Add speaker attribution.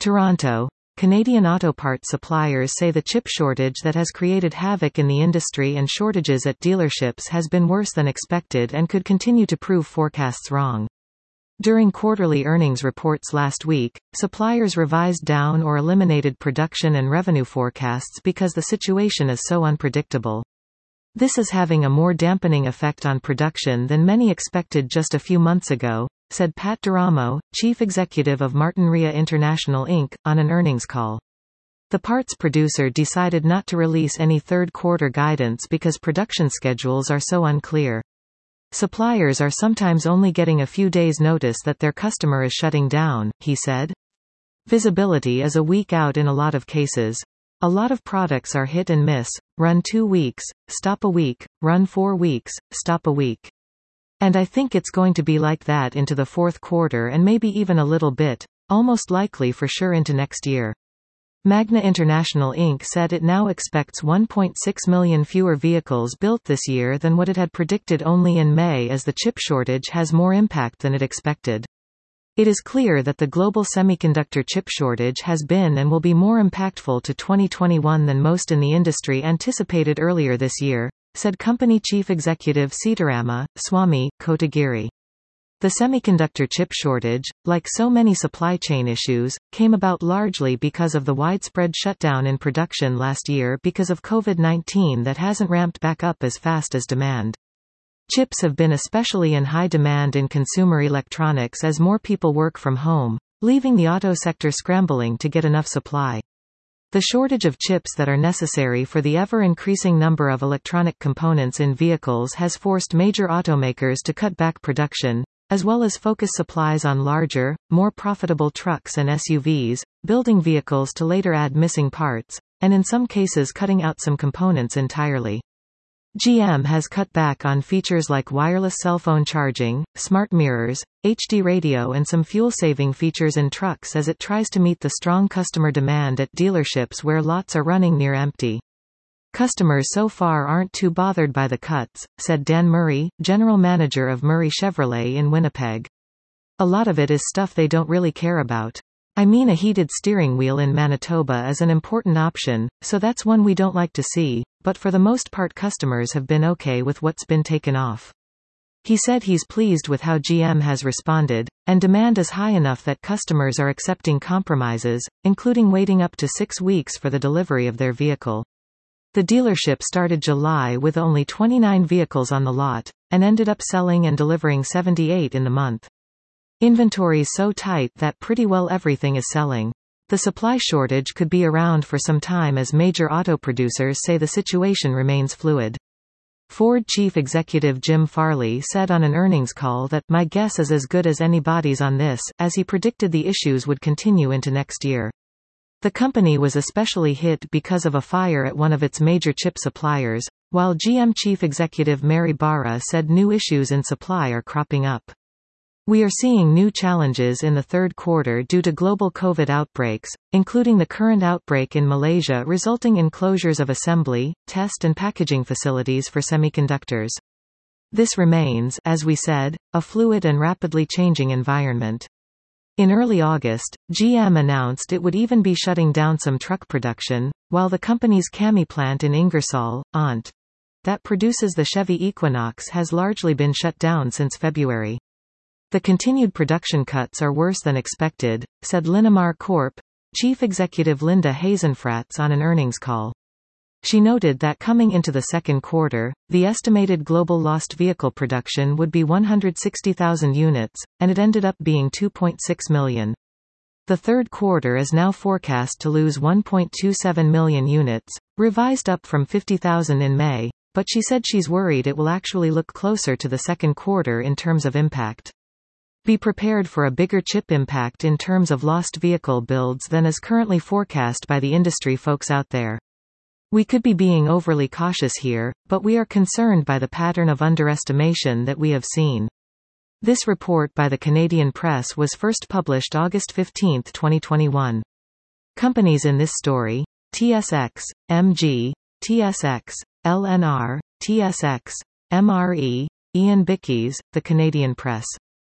Speaker 1: Toronto. Canadian auto parts suppliers say the chip shortage that has created havoc in the industry and shortages at dealerships has been worse than expected and could continue to prove forecasts wrong. During quarterly earnings reports last week, suppliers revised down or eliminated production and revenue forecasts because the situation is so unpredictable. This is having a more dampening effect on production than many expected just a few months ago, said Pat D'Eramo, chief executive of Martinrea International Inc., on an earnings call. The parts producer decided not to release any third-quarter guidance because production schedules are so unclear. Suppliers are sometimes only getting a few days' notice that their customer is shutting down, he said. Visibility is a week out in a lot of cases. A lot of products are hit and miss, run 2 weeks, stop a week, run 4 weeks, stop a week. And I think it's going to be like that into the fourth quarter and maybe even a little bit, almost likely for sure into next year. Magna International Inc. said it now expects 1.6 million fewer vehicles built this year than what it had predicted only in May, as the chip shortage has more impact than it expected. It is clear that the global semiconductor chip shortage has been and will be more impactful to 2021 than most in the industry anticipated earlier this year, said company chief executive Sitarama Swamy Kotagiri. The semiconductor chip shortage, like so many supply chain issues, came about largely because of the widespread shutdown in production last year because of COVID-19 that hasn't ramped back up as fast as demand. Chips have been especially in high demand in consumer electronics as more people work from home, leaving the auto sector scrambling to get enough supply. The shortage of chips that are necessary for the ever-increasing number of electronic components in vehicles has forced major automakers to cut back production, as well as focus supplies on larger, more profitable trucks and SUVs, building vehicles to later add missing parts, and in some cases cutting out some components entirely. GM has cut back on features like wireless cell phone charging, smart mirrors, HD radio and some fuel-saving features in trucks as it tries to meet the strong customer demand at dealerships where lots are running near empty. Customers so far aren't too bothered by the cuts, said Dan Murray, general manager of Murray Chevrolet in Winnipeg. A lot of it is stuff they don't really care about. I mean, a heated steering wheel in Manitoba is an important option, so that's one we don't like to see, but for the most part customers have been okay with what's been taken off. He said he's pleased with how GM has responded, and demand is high enough that customers are accepting compromises, including waiting up to 6 weeks for the delivery of their vehicle. The dealership started July with only 29 vehicles on the lot, and ended up selling and delivering 78 in the month. Inventory's so tight that pretty well everything is selling. The supply shortage could be around for some time as major auto producers say the situation remains fluid. Ford chief executive Jim Farley said on an earnings call that, "My guess is as good as anybody's on this," as he predicted the issues would continue into next year. The company was especially hit because of a fire at one of its major chip suppliers, while GM chief executive Mary Barra said new issues in supply are cropping up. We are seeing new challenges in the third quarter due to global COVID outbreaks, including the current outbreak in Malaysia resulting in closures of assembly, test and packaging facilities for semiconductors. This remains, as we said, a fluid and rapidly changing environment. In early August, GM announced it would even be shutting down some truck production, while the company's Kami plant in Ingersoll, Ont. that produces the Chevy Equinox has largely been shut down since February. The continued production cuts are worse than expected, said Linamar Corp. Chief Executive Linda Hasenfratz on an earnings call. She noted that coming into the second quarter, the estimated global lost vehicle production would be 160,000 units, and it ended up being 2.6 million. The third quarter is now forecast to lose 1.27 million units, revised up from 50,000 in May, but she said she's worried it will actually look closer to the second quarter in terms of impact. Be prepared for a bigger chip impact in terms of lost vehicle builds than is currently forecast by the industry folks out there. We could be being overly cautious here, but we are concerned by the pattern of underestimation that we have seen. This report by the Canadian Press was first published August 15, 2021. Companies in this story: TSX, MG, TSX, LNR, TSX, MRE, Ian Bickies, The Canadian Press.